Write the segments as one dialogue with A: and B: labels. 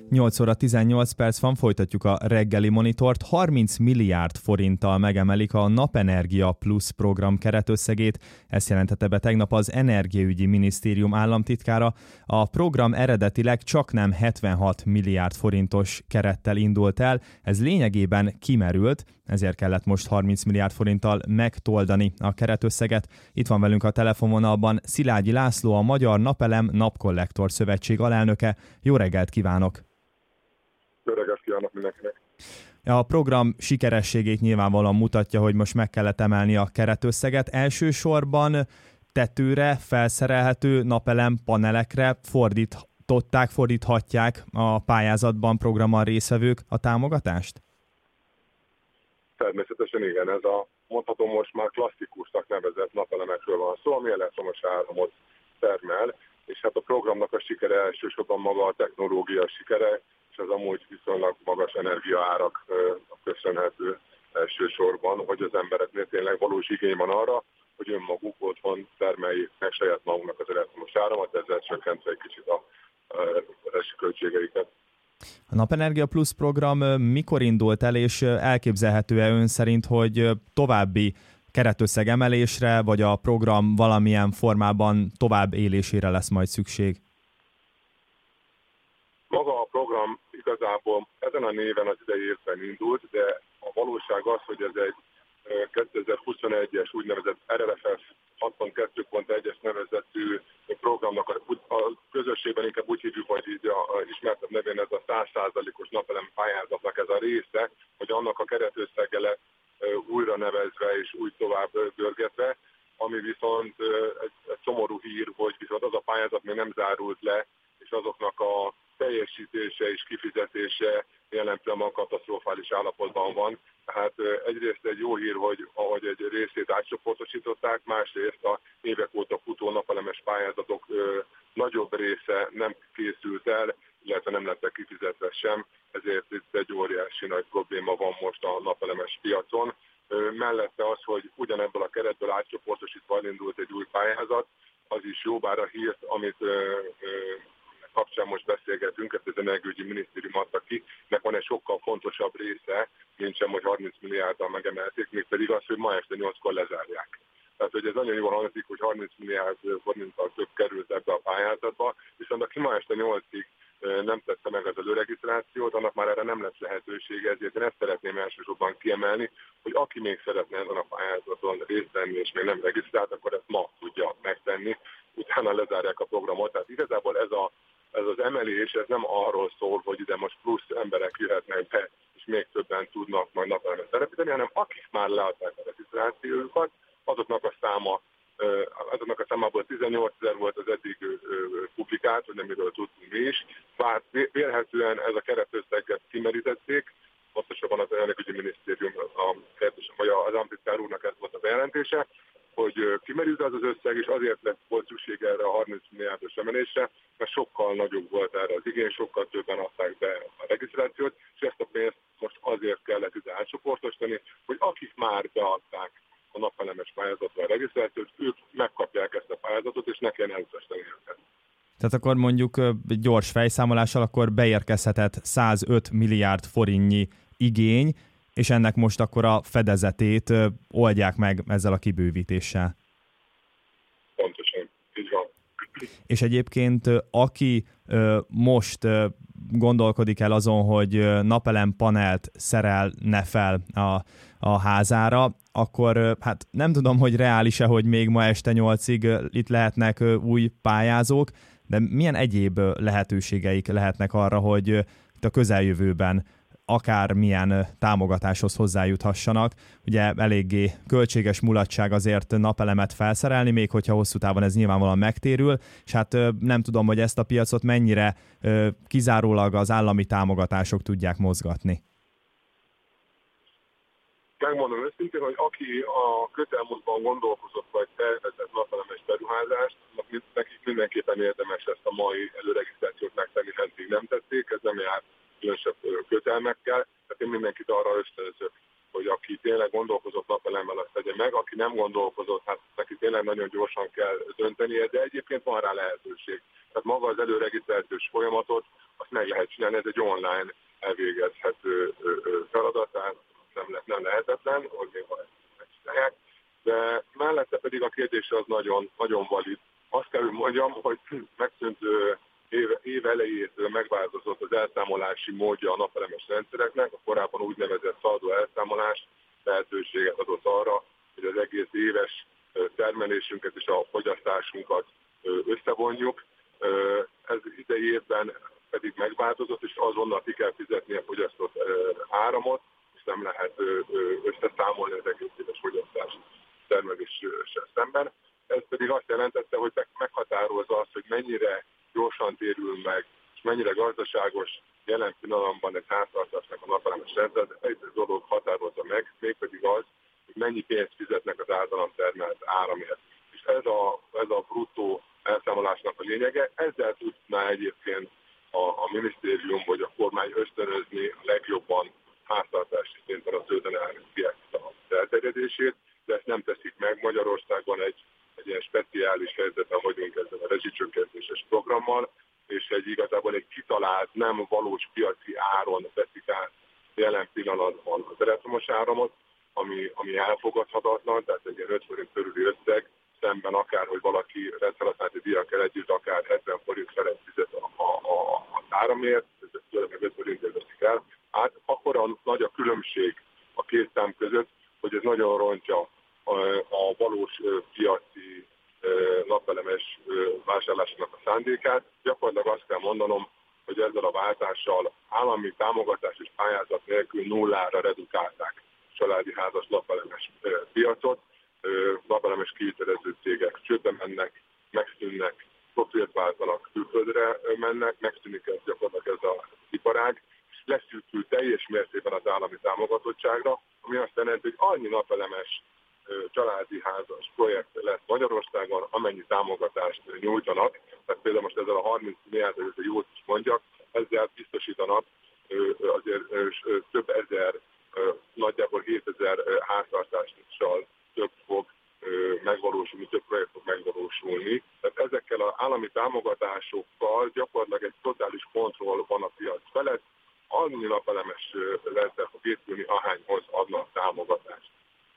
A: 8 óra 18 perc van, folytatjuk a reggeli monitort. 30 milliárd forinttal megemelik a Napenergia Plus program keretösszegét. Ezt jelentette be tegnap az Energiaügyi Minisztérium államtitkára. A program eredetileg csaknem 76 milliárd forintos kerettel indult el. Ez lényegében kimerült, ezért kellett most 30 milliárd forinttal megtoldani a keretösszeget. Itt van velünk a telefonvonalban Szilágyi László, a Magyar Napelem Napkollektor Szövetség alelnöke. Jó reggelt kívánok!
B: Jó reggelt kívánok mindenkinek!
A: A program sikerességét nyilvánvalóan mutatja, hogy most meg kellett emelni a keretösszeget. Elsősorban tetőre felszerelhető napelem panelekre fordíthatják a pályázatban programmal résztvevők a támogatást?
B: Természetesen igen, ez a mondhatom most már klasszikusnak nevezett napelemekről van szó, ami elektromos áramot termel, és hát a programnak a sikere elsősorban maga a technológia sikere, és az amúgy viszonylag magas energiaárak köszönhető elsősorban, hogy az embereknél tényleg valós igény van arra, hogy önmaguk otthon termeljék meg saját maguknak az elektromos áramot, ezzel csökkentve egy kicsit a költségeiket.
A: A Napenergia Plus program mikor indult el, és elképzelhető-e ön szerint, hogy további keretösszeg emelésre, vagy a program valamilyen formában tovább élésére lesz majd szükség?
B: Maga a program igazából ezen a néven az idei évben indult, de a valóság az, hogy ez egy 2021-es úgynevezett RRFF 62.1-es nevezetű programnak a közösségben inkább úgy hívjuk, hogy így a ismertebb nevén ez a 100%-os napelem pályázatnak ez a része, hogy annak a keretösszege lett újra nevezve és úgy tovább görgetve, ami viszont egy szomorú hír, hogy viszont az a pályázat még nem zárult le, és azoknak a teljesítése és kifizetése jelen pillanatban katasztrofális állapotban van. Tehát egyrészt egy jó hír, hogy ahogy egy részét átcsoportosították, másrészt a évek óta futó napelemes pályázatok nagyobb része nem készült el, illetve nem lettek kifizetve sem, ezért itt egy óriási nagy probléma van most a napelemes piacon. Mellette az, hogy ugyanebből a keretből átcsoportosítva elindult egy új pályázat, az is jó, bár a hírt, amit kapcsán most beszélgetünk, ezt az Energiaügyi Minisztérium adta ki, nek van egy sokkal fontosabb része, mint sem, hogy 30 milliárddal megemelték, mégpedig az, hogy ma este 8-kor lezárják. Tehát, hogy ez nagyon jól hangzik, hogy 30 milliárd forinttal több került ebbe a pályázatba, viszont aki ma este 8-ig nem tette meg az előregisztrációt, annak már erre nem lesz lehetősége, ezért én ezt szeretném elsősorban kiemelni, hogy aki még szeretne ezen a pályázaton részt venni és még nem regisztrált, akkor ezt ma tudja megtenni, utána lezárják a programot. Tehát igazából ez az emelés, ez nem arról szól, hogy ide most plusz emberek jöhetnek be, és még többen tudnak majd napelemet telepíteni, hanem akik már leadták a regisztrációjukat, azoknak a számából 18 000 volt az eddig publikált, hogy nem miről tudtunk mi is. Bár vélhetően ez a keretösszeget kimerítették, pontosabban az Energiaügyi Minisztérium, vagy az államtitkár úrnak ez volt a bejelentése, hogy kimerült az összeg, és azért volt szükség erre a 30 milliárdos emelésre, mert sokkal nagyobb volt erre az igény, sokkal többen adták be a regisztrációt, és ezt a pénzt most azért kellett ide átcsoportosítani, hogy akik már beadták a napelemes pályázatra a regisztrációt, ők megkapják ezt a pályázatot, és ne kelljen elutasítani őket.
A: Tehát akkor mondjuk gyors fejszámolással akkor beérkezhetett 105 milliárd forintnyi igény, és ennek most akkor a fedezetét oldják meg ezzel a kibővítéssel.
B: Pontosan, így van.
A: És egyébként aki most gondolkodik el azon, hogy napelem panelt szerelne fel a házára, akkor hát nem tudom, hogy reális-e, hogy még ma este 8-ig itt lehetnek új pályázók, de milyen egyéb lehetőségeik lehetnek arra, hogy itt a közeljövőben akármilyen támogatáshoz hozzájuthassanak. Ugye eléggé költséges mulatság azért napelemet felszerelni, még hogyha hosszú távon ez nyilvánvalóan megtérül, és hát nem tudom, hogy ezt a piacot mennyire kizárólag az állami támogatások tudják mozgatni.
B: Megmondom őszintén, hogy aki a közelmúltban gondolkozott vagy tervezett napelemes beruházást, nekik mindenképpen érdemes ezt a mai előregisztrációt megtenni, ha eddig nem tették, ez nem jár különösebb kötelmekkel, tehát én mindenkit arra ösztönzök, hogy aki tényleg gondolkozott napelemmel, azt tegye meg, aki nem gondolkozott, hát neki tényleg nagyon gyorsan kell döntenie, de egyébként van rá lehetőség. Tehát maga az előregisztrációs folyamatot, az azt meg lehet csinálni, ez egy online elvégezhető feladat, tehát nem lehetetlen, hogy még ezt megcsinálják. De mellette pedig a kérdés az nagyon, nagyon valid. Azt kell, hogy mondjam, hogy megszűnt év elejétől megváltozott az elszámolási módja a napelemes rendszereknek, a korábban úgynevezett szaldó elszámolás lehetőséget adott arra, hogy az egész éves termelésünket és a fogyasztásunkat összevonjuk. Ez idei évben pedig megváltozott, és azonnal ki kell fizetni a fogyasztott áramot, és nem lehet összeszámolni az egész éves fogyasztás termeléssel szemben. Ez pedig azt jelentette, hogy meghatározza azt, hogy mennyire gyorsan térül meg, és mennyire gazdaságos jelen pillanatban egy háztartásnak a napelemes rendszer, de egy dolog határozza meg, mégpedig az, hogy mennyi pénzt fizetnek az általam termelt áramért. És ez a bruttó elszámolásnak a lényege. Ezzel tudná egyébként a minisztérium vagy a kormány ösztönözni a legjobban háztartási szinten a zöldenergiák elterjedését, de ezt nem teszik meg. Magyarországon egy ilyen speciális helyzetben vagyunk ezzel a rezsicsökkentéses programmal, és igazából egy kitalált, nem valós piaci áron veszik át jelen pillanatban az elektromos áramot, ami elfogadhatatlan, tehát egy ilyen 5 forint körüli összeg, szemben akár, hogy valaki rendszerhasználati díjakkal együtt akár 70 forint felett fizet az áramért, ez tőle meg 5 forintért veszik el. Hát akkora nagy a különbség a két szám között, hogy ez nagyon rontja a valós piaci napelemes vásárlásnak a szándékát. Gyakorlatilag azt kell mondanom, hogy ezzel a váltással állami támogatás és pályázat nélkül nullára redukálták családi házas napelemes piacot. Napelemes kivitelező cégek csődbe mennek, megszűnnek, profilt váltanak, külföldre mennek, megszűnik ez gyakorlatilag ez az iparág, és leszűkül teljes mértékben az állami támogatottságra, ami azt jelenti, hogy annyi napelemes családi házas projekt lesz Magyarországon, amennyi támogatást nyújtanak. Tehát például most ezzel a 30 milliárd, hogy jót is mondjak, ezzel biztosítanak azért több ezer, nagyjából 7000 háztartással több fog megvalósulni, több projekt fog megvalósulni. Tehát ezekkel az állami támogatásokkal gyakorlatilag egy totális kontroll van a piac felett. Annyi napelemes rendszer fog épülni, ahányhoz adnak támogatást.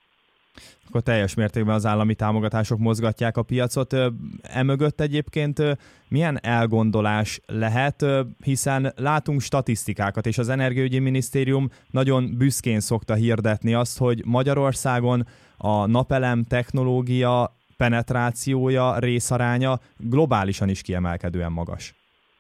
A: Akkor teljes mértékben az állami támogatások mozgatják a piacot. Emögött egyébként milyen elgondolás lehet, hiszen látunk statisztikákat, és az Energiaügyi Minisztérium nagyon büszkén szokta hirdetni azt, hogy Magyarországon a napelem technológia penetrációja, részaránya globálisan is kiemelkedően magas.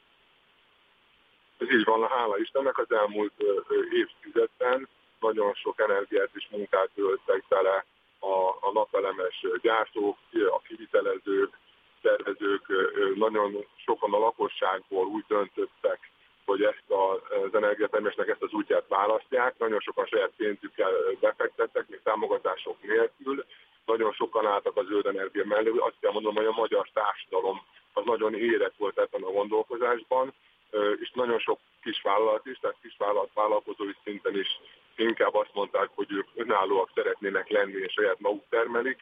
B: Ez így van, hála Istennek, az elmúlt évtizedben nagyon sok energiát és munkát töltek bele a napelemes gyártók, a kivitelezők, tervezők, nagyon sokan a lakosságból úgy döntöttek, hogy ezt az energiatermelésnek ezt az útját választják. Nagyon sokan saját pénzükkel befektettek, még támogatások nélkül. Nagyon sokan álltak a zöld energia mellé. Azt kell mondom, hogy a magyar társadalom az nagyon érett volt ebben a gondolkozásban, és nagyon sok kisvállalat is, tehát kisvállalat vállalkozói szinten is inkább azt mondták, hogy ők önállóak szeretnének lenni, és saját maguk termelik.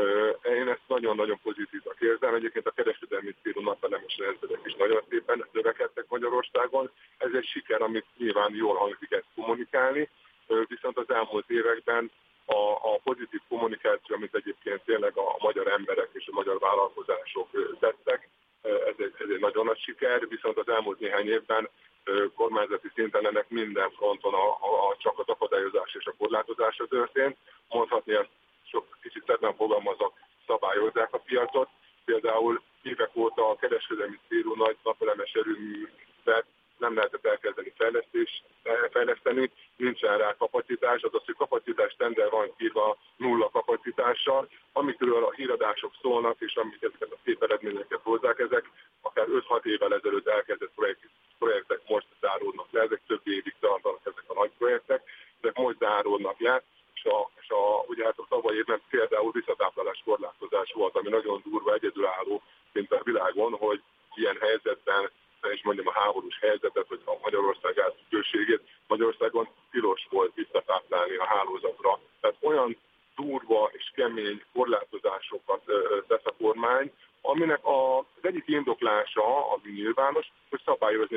B: Én ezt nagyon-nagyon pozitívnak érzem. Egyébként a kereskedelmi célú napelemes rendszerek is nagyon szépen növekedtek Magyarországon. Ez egy siker, amit nyilván jól hangzik ezt kommunikálni, viszont az elmúlt években a pozitív kommunikáció, amit egyébként tényleg a magyar emberek és a magyar vállalkozások tettek, ez egy nagyon nagy siker, viszont az elmúlt néhány évben kormányzati szinten ennek minden fronton csak az akadályozás és a korlátozása történt. Mondhatni, ezt sok kicsit szebben fogalmazok, szabályozzák a piacot. Például évek óta a kereskedelmi célú nagy napelemes erőművet nem lehetett elkezdeni fejleszteni, nincsen rá kapacitás, azaz, hogy kapacitás tender van írva nulla kapacitással, amikről a híradások szólnak, és amik ezeket a szép eredményeket hozzák, ezek akár 5-6 évvel ezelőtt elkezdett projektek most záródnak le, ezek több évig tartanak ezek a nagy projektek, ezek most záródnak le, és ugye hát a tavalyi évben például visszatáplálás korlátozás volt, ami nagyon durva, egyedülálló, mint a világon, hogy ilyen helyzetben, és mondjam a háborús helyzetet, vagy a Magyarország átfüggőségét, Magyarországon tilos volt visszatáplálni a hálózatra. Tehát olyan durva és kemény korlátozásokat tesz a kormány, aminek az egyik indoklása, ami nyilvános, hogy szabályozni és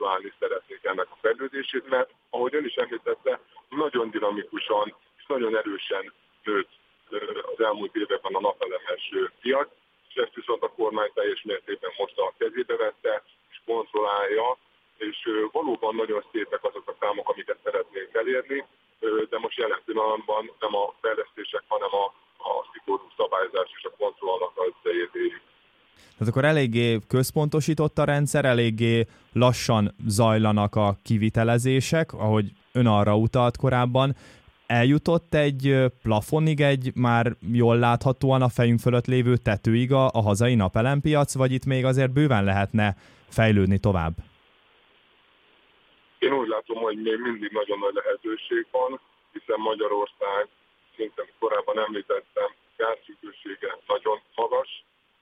B: stimulálni szeretnék ennek a fejlődését, mert ahogy ön is említette, nagyon dinamikusan és nagyon erősen nőtt az elmúlt években a napelemes piac, és ezt viszont a kormány teljes mértékben most a kezébe vette és kontrollálja, és valóban nagyon szépek azok a számok, amiket szeretnénk elérni, de most jelen pillanatban nem a fejlesztések, hanem a szigorú szabályozás és a kontrollnak az idejét érik.
A: Tehát akkor eléggé központosított a rendszer, eléggé lassan zajlanak a kivitelezések, ahogy ön arra utalt korábban. Eljutott egy plafonig, egy már jól láthatóan a fejünk fölött lévő tetőig a hazai napelempiac, vagy itt még azért bőven lehetne fejlődni tovább?
B: Én úgy látom, hogy még mindig nagyon nagy lehetőség van, hiszen Magyarország, mint korábban említettem, gázfüggősége nagyon magas,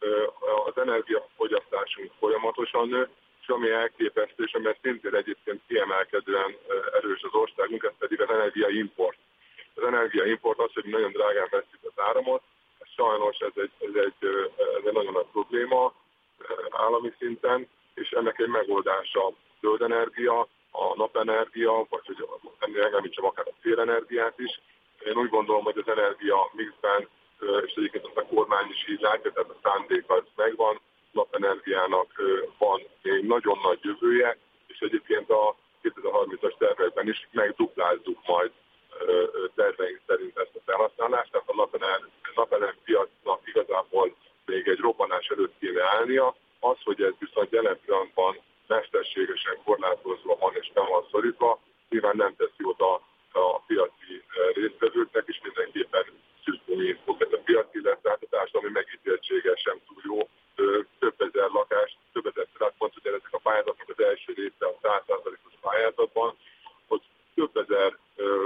B: az energiafogyasztásunk folyamatosan nő, és ami elképesztő, és ami szintén egyébként kiemelkedően erős az országunk, ez pedig az energiaimport. Az energiaimport az, hogy nagyon drágán veszik az áramot, sajnos ez egy nagyon nagy probléma állami szinten, és ennek egy megoldása zöld energia, a napenergia, vagy hogy megemlítsem akár a szélenergiát is. Én úgy gondolom, hogy az energia mixben, és egyébként azt a kormány is így látja, tehát a szándék az megvan, napenergiának van még nagyon nagy jövője, és egyébként a 2030-as tervekben is megduplázzuk majd terveink szerint ezt a felhasználást, tehát a napelem piacnak igazából még egy robbanás előtt kéne állnia. Az, hogy ez viszont jelen pillanatban mesterségesen korlátozva van és nem van szorítva, nyilván nem teszi jót a piaci résztvevőknek, és mindenképpen szűkülni fog ez a piac, illetve a társadalmi megítéltsége sem túl jó. Több ezer lakás, több ezer szilárd, hogy ezek a pályázatnak az első része a 100%-os pályázatban, hogy több ezer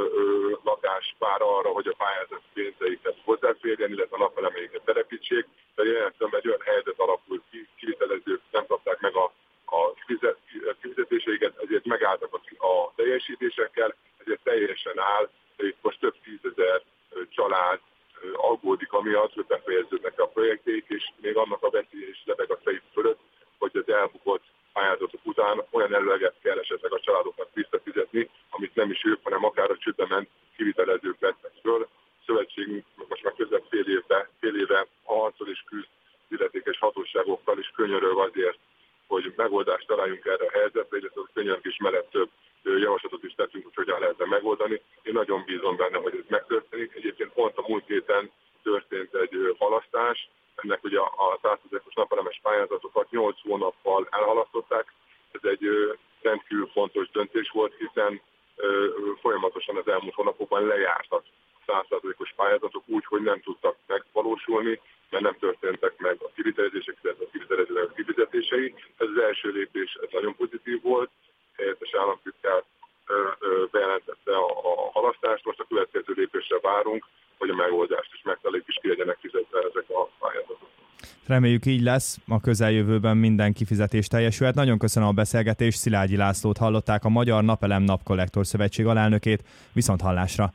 B: lakás vár arra, hogy a pályázat pénzeikhez hozzáférjen, illetve a napelemeiket telepítsék, de jelentően egy olyan helyzet alakult ki, kivitelezők nem kapták meg a kifizetéseiket, ezért megálltak a teljesítésekkel, ezért teljesen áll, de itt most több tízezer család aggódik amiatt, hogy befejeződnek a projekték, és még annak a veszély is lebeg a fejük fölött, hogy az elbukott pályázatok után olyan előleget kell esetleg a családoknak visszafizetni, amit nem is ők, hanem akár a csődbe ment kivitelezők vettek föl. A szövetségünk most már közel fél éve harcol és küzd illetékes hatóságokkal, és könyörög azért, hogy megoldást találjunk erre a helyzetre, illetve a könyörgés mellett több javaslatot is tettünk, hogy hogyan lehetne megoldani. Én nagyon bízom benne, hogy ez megtörténik. Egyébként pont a múlt héten történt egy halasztás, ennek ugye a 100%-os napelemes pályázatokat 8 hónappal elhalasztották. Ez egy rendkívül fontos döntés volt, hiszen folyamatosan az elmúlt hónapokban lejártak 100%-os pályázatok úgy, hogy nem tudtak megvalósulni, mert nem történtek meg a kivitelezések, illetve a kivitelezők kifizetései. Ez az első lépés, ez nagyon pozitív volt. Helyettes államtitkár bejelentette a halasztást, most a következő lépésre várunk, hogy a megoldást is megtaláljuk, és ki legyenek fizetve ezek a pályázatok.
A: Reméljük így lesz, a közeljövőben minden kifizetés teljesülhet. Nagyon köszönöm a beszélgetést, Szilágyi Lászlót hallották, a Magyar Napelem Napkollektor Szövetség alelnökét. Viszonthallásra!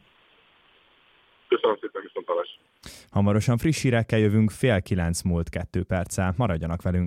B: Köszönöm szépen, viszonthallásra!
A: Hamarosan friss hírekkel jövünk, 8:30 múlt 2 perccel. Maradjanak velünk!